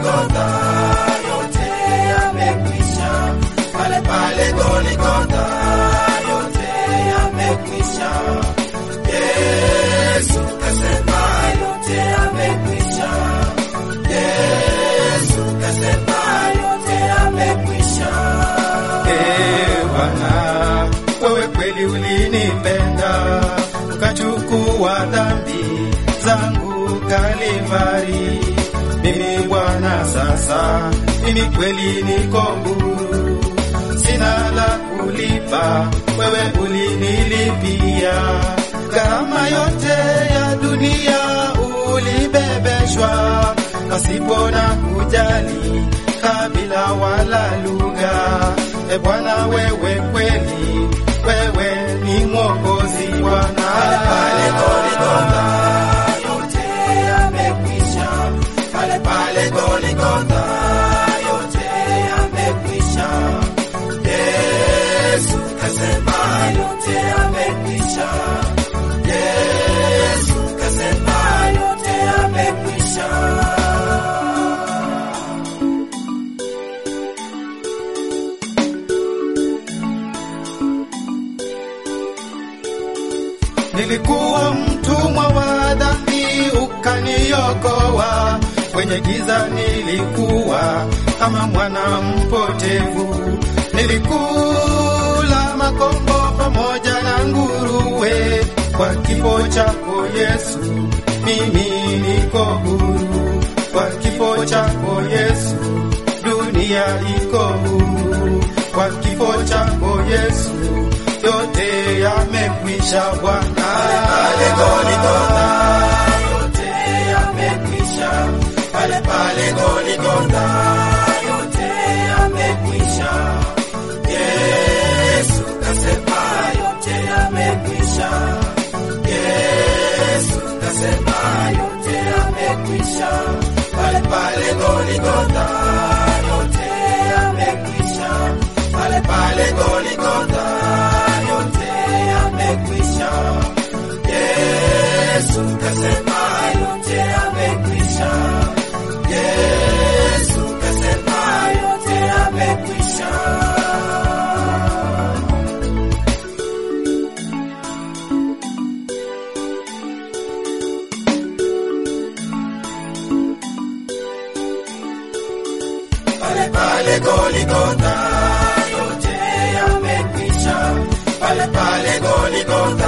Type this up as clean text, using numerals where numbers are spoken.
Goligotha, yote yamekwisha. Pale pale Goligotha, yote yamekwisha. Yesu kasema yote yamekwisha. Yesu kasema yote yamekwisha. Bwana, wewe kweli ulinipenda, ukachukua dhambi zangu Kalvari. Mimi Bwana sasa, mimi kweli niko huru, sina la kulipa, wewe ulinilipia. Gharama yote ya dunia ulibebeshwa, pasipo na kujali kabila wala lugha. Bwana wewe kweli, wewe ni Mwokozi Bwana. Pale Goligotha, yote yamekwisha. Pale pale Goligotha, yote yamekwisha. Yesu kasema yote yamekwisha. Yesu kasema yote yamekwisha. Nilikuwa mtumwa wa dhambi ukaniokoa, kwenye giza nilikuwa kama mwana mpotevu. Nilikula makombo pamoja na nguruwe, kwa kifo chako Yesu mimi niko huru. Kwa kifo chako Yesu dunia iko huru. Kwa kifo chako Yesu yote yamekwisha Bwana. Pale Goligotha, yote yamekwisha. Pale pale Goligotha, yote yamekwisha. Yesu kasema yote yamekwisha. Yesu kasema yote yamekwisha. Pale pale Goligotha, yote yamekwisha. Pale pale Goligotha, yote yamekwisha. Yesu kasema yote yamekwisha. Yesu kasema yote yamekwisha. Pale pale Goligotha, yote yamekwisha. Pale pale Goligotha,